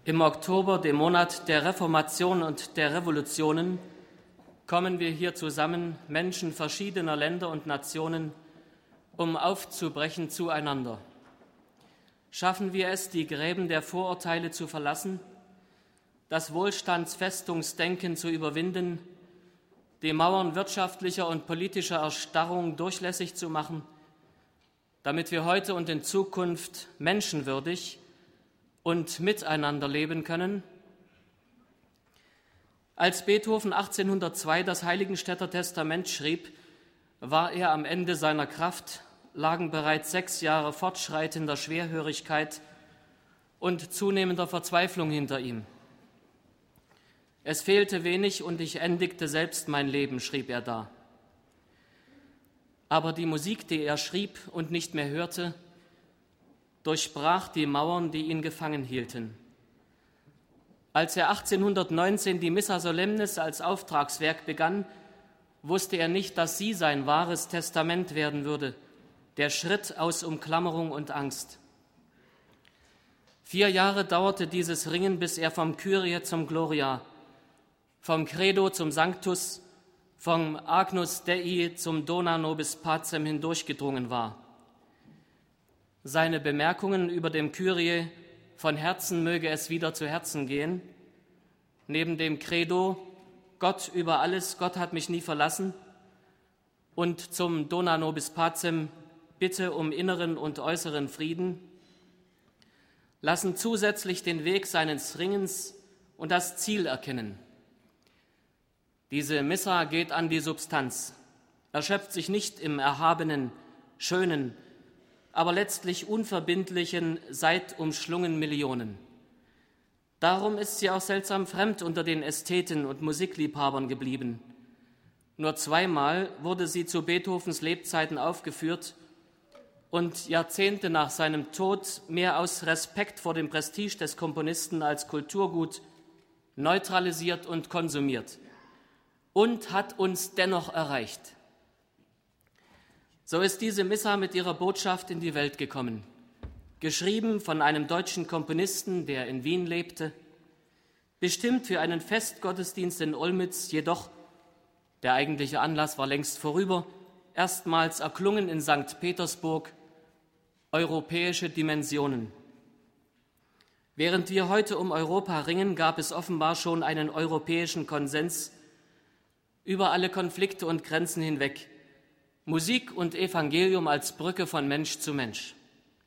Im Oktober, dem Monat der Reformation und der Revolutionen, kommen wir hier zusammen, Menschen verschiedener Länder und Nationen, um aufzubrechen zueinander. Schaffen wir es, die Gräben der Vorurteile zu verlassen, das Wohlstandsfestungsdenken zu überwinden, die Mauern wirtschaftlicher und politischer Erstarrung durchlässig zu machen, damit wir heute und in Zukunft menschenwürdig und miteinander leben können? Als Beethoven 1802 das Heiligenstädter Testament schrieb, war er am Ende seiner Kraft, lagen bereits 6 Jahre fortschreitender Schwerhörigkeit und zunehmender Verzweiflung hinter ihm. Es fehlte wenig und ich endigte selbst mein Leben, schrieb er da. Aber die Musik, die er schrieb und nicht mehr hörte, durchbrach die Mauern, die ihn gefangen hielten. Als er 1819 die Missa Solemnis als Auftragswerk begann, wusste er nicht, dass sie sein wahres Testament werden würde, der Schritt aus Umklammerung und Angst. 4 Jahre dauerte dieses Ringen, bis er vom Kyrie zum Gloria, vom Credo zum Sanctus, vom Agnus Dei zum Dona nobis pacem hindurchgedrungen war. Seine Bemerkungen über dem Kyrie, von Herzen möge es wieder zu Herzen gehen, neben dem Credo, Gott über alles, Gott hat mich nie verlassen, und zum Dona nobis pacem, Bitte um inneren und äußeren Frieden, lassen zusätzlich den Weg seines Ringens und das Ziel erkennen. Diese Missa geht an die Substanz, erschöpft sich nicht im erhabenen, schönen, aber letztlich unverbindlichen, seitumschlungen Millionen. Darum ist sie auch seltsam fremd unter den Ästheten und Musikliebhabern geblieben. Nur 2-mal wurde sie zu Beethovens Lebzeiten aufgeführt und Jahrzehnte nach seinem Tod mehr aus Respekt vor dem Prestige des Komponisten als Kulturgut neutralisiert und konsumiert und hat uns dennoch erreicht. So ist diese Missa mit ihrer Botschaft in die Welt gekommen, geschrieben von einem deutschen Komponisten, der in Wien lebte, bestimmt für einen Festgottesdienst in Olmütz, jedoch, der eigentliche Anlass war längst vorüber, erstmals erklungen in St. Petersburg, europäische Dimensionen. Während wir heute um Europa ringen, gab es offenbar schon einen europäischen Konsens über alle Konflikte und Grenzen hinweg. Musik und Evangelium als Brücke von Mensch zu Mensch.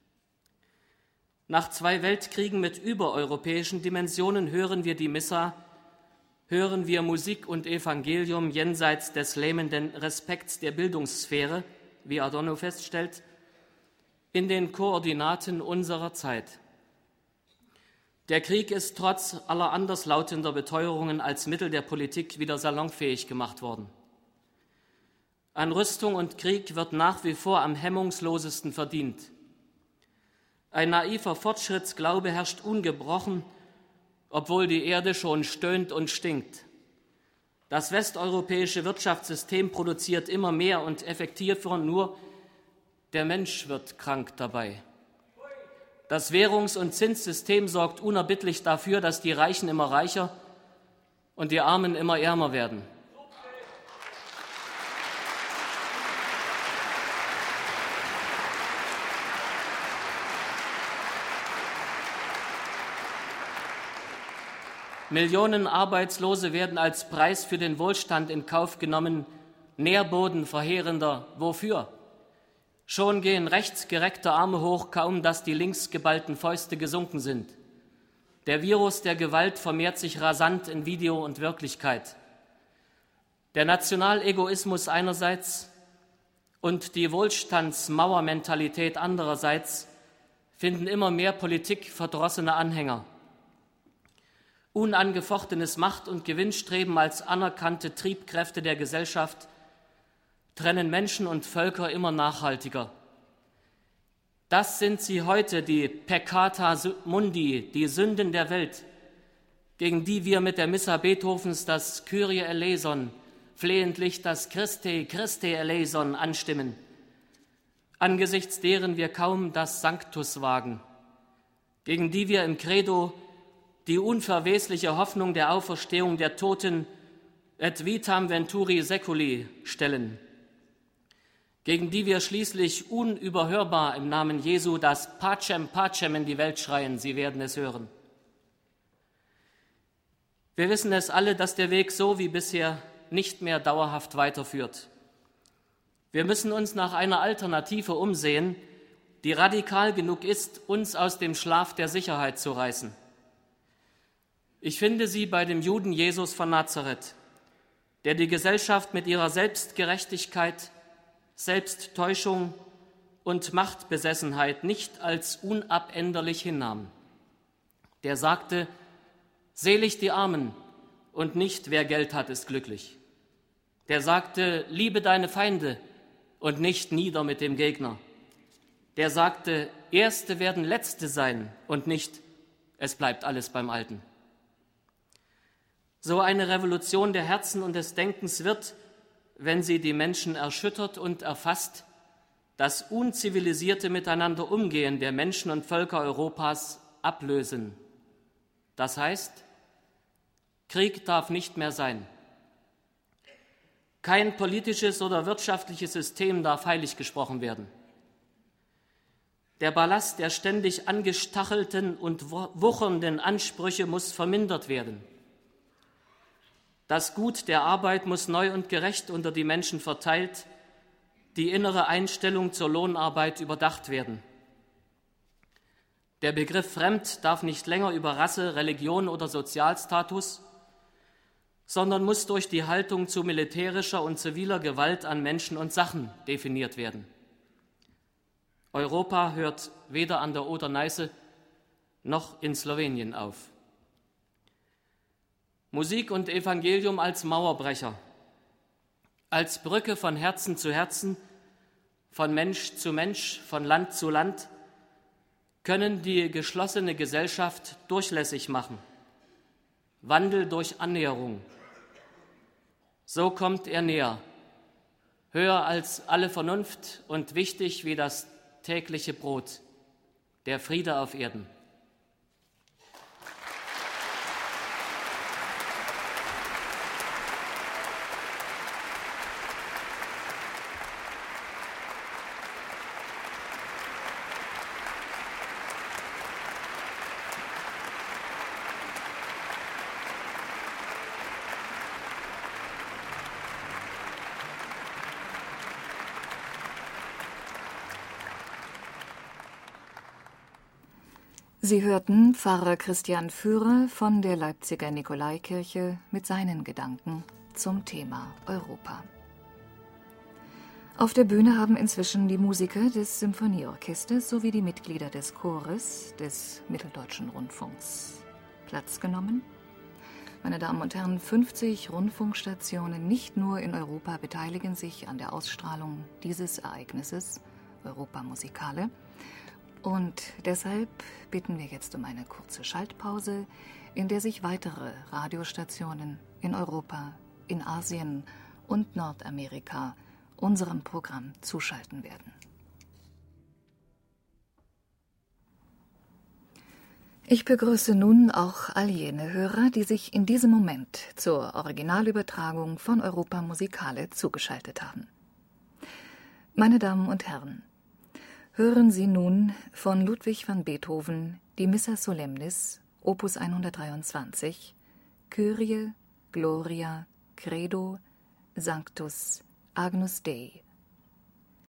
Nach 2 Weltkriegen mit übereuropäischen Dimensionen hören wir die Missa, hören wir Musik und Evangelium jenseits des lähmenden Respekts der Bildungssphäre, wie Adorno feststellt, in den Koordinaten unserer Zeit. Der Krieg ist trotz aller anderslautender Beteuerungen als Mittel der Politik wieder salonfähig gemacht worden. An Rüstung und Krieg wird nach wie vor am hemmungslosesten verdient. Ein naiver Fortschrittsglaube herrscht ungebrochen, obwohl die Erde schon stöhnt und stinkt. Das westeuropäische Wirtschaftssystem produziert immer mehr und effektiver, nur der Mensch wird krank dabei. Das Währungs- und Zinssystem sorgt unerbittlich dafür, dass die Reichen immer reicher und die Armen immer ärmer werden. Millionen Arbeitslose werden als Preis für den Wohlstand in Kauf genommen, Nährboden verheerender. Wofür? Schon gehen rechtsgereckte Arme hoch, kaum dass die links geballten Fäuste gesunken sind. Der Virus der Gewalt vermehrt sich rasant in Video und Wirklichkeit. Der Nationalegoismus einerseits und die Wohlstandsmauermentalität andererseits finden immer mehr politikverdrossene Anhänger. Unangefochtenes Macht- und Gewinnstreben als anerkannte Triebkräfte der Gesellschaft trennen Menschen und Völker immer nachhaltiger. Das sind sie heute, die Peccata Mundi, die Sünden der Welt, gegen die wir mit der Missa Beethovens das Kyrie eleison, flehentlich das Christe, Christe eleison anstimmen, angesichts deren wir kaum das Sanctus wagen, gegen die wir im Credo die unverwesliche Hoffnung der Auferstehung der Toten et vitam venturi seculi stellen, gegen die wir schließlich unüberhörbar im Namen Jesu das Pacem, Pacem in die Welt schreien, sie werden es hören. Wir wissen es alle, dass der Weg so wie bisher nicht mehr dauerhaft weiterführt. Wir müssen uns nach einer Alternative umsehen, die radikal genug ist, uns aus dem Schlaf der Sicherheit zu reißen. Ich finde sie bei dem Juden Jesus von Nazareth, der die Gesellschaft mit ihrer Selbstgerechtigkeit, Selbsttäuschung und Machtbesessenheit nicht als unabänderlich hinnahm. Der sagte, selig die Armen und nicht wer Geld hat, ist glücklich. Der sagte, liebe deine Feinde und nicht nieder mit dem Gegner. Der sagte, Erste werden Letzte sein und nicht, es bleibt alles beim Alten. So eine Revolution der Herzen und des Denkens wird, wenn sie die Menschen erschüttert und erfasst, das unzivilisierte Miteinanderumgehen der Menschen und Völker Europas ablösen. Das heißt, Krieg darf nicht mehr sein. Kein politisches oder wirtschaftliches System darf heilig gesprochen werden. Der Ballast der ständig angestachelten und wuchernden Ansprüche muss vermindert werden. Das Gut der Arbeit muss neu und gerecht unter die Menschen verteilt, die innere Einstellung zur Lohnarbeit überdacht werden. Der Begriff Fremd darf nicht länger über Rasse, Religion oder Sozialstatus, sondern muss durch die Haltung zu militärischer und ziviler Gewalt an Menschen und Sachen definiert werden. Europa hört weder an der Oder-Neiße noch in Slowenien auf. Musik und Evangelium als Mauerbrecher, als Brücke von Herzen zu Herzen, von Mensch zu Mensch, von Land zu Land, können die geschlossene Gesellschaft durchlässig machen. Wandel durch Annäherung. So kommt er näher, höher als alle Vernunft und wichtig wie das tägliche Brot, der Friede auf Erden. Sie hörten Pfarrer Christian Führer von der Leipziger Nikolaikirche mit seinen Gedanken zum Thema Europa. Auf der Bühne haben inzwischen die Musiker des Symphonieorchesters sowie die Mitglieder des Chores des Mitteldeutschen Rundfunks Platz genommen. Meine Damen und Herren, 50 Rundfunkstationen nicht nur in Europa beteiligen sich an der Ausstrahlung dieses Ereignisses, Europa Musicale. Und deshalb bitten wir jetzt um eine kurze Schaltpause, in der sich weitere Radiostationen in Europa, in Asien und Nordamerika unserem Programm zuschalten werden. Ich begrüße nun auch all jene Hörer, die sich in diesem Moment zur Originalübertragung von Europa Musicale zugeschaltet haben. Meine Damen und Herren, hören Sie nun von Ludwig van Beethoven die Missa Solemnis, Opus 123, Kyrie, Gloria, Credo, Sanctus, Agnus Dei,